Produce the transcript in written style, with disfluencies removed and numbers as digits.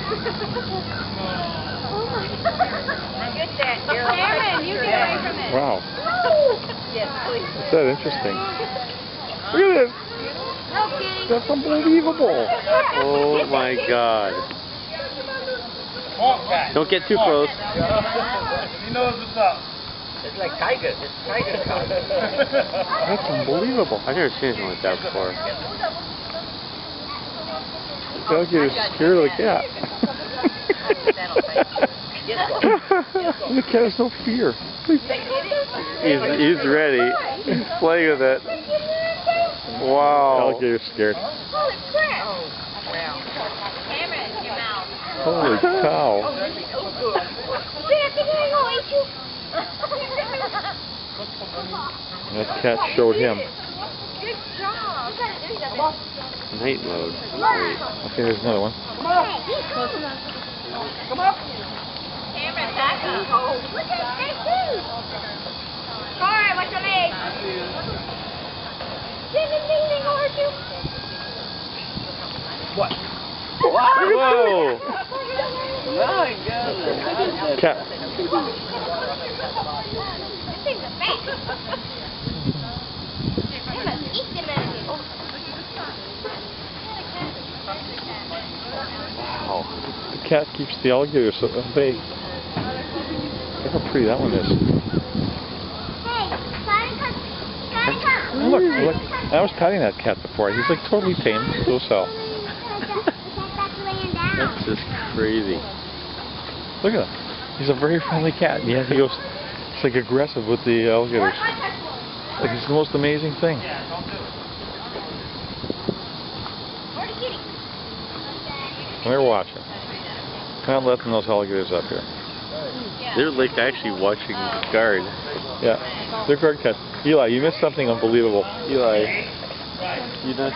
Cameron, you get away from it. Wow. Yes, please. Is that interesting? Look at this. That's unbelievable. Oh my God. Don't get too close. He knows what's up. It's like tiger. It's tiger cub. That's unbelievable. I've never seen anything like that before. The alligator's scared of the cat. The cat has no fear. He's ready. He's playing with it. Wow. Alligator's scared. Holy crap! Cameron, your mouth. Holy cow. That cat showed him. Good job. Night mode. Great. Okay, there's another one. Cameron, back up. Look at that too. Alright, watch your legs. Ding, ding, ding, ding, over you. What? Whoa! My God. Cat. This thing's a fat. They must eat them alligators. Wow. The cat keeps the alligator so at bay. Look how pretty that one is. Oh, look, look. I was patting that cat before. He's like totally tame. Docile. That's just crazy. Look at him. He's a very friendly cat. And yet he goes, it's like aggressive with the alligators. Like it's the most amazing thing. They're watching. Not letting those alligators up here. They're like actually watching guard. Yeah, they're guard cats. Eli, you missed something unbelievable. Eli, you know.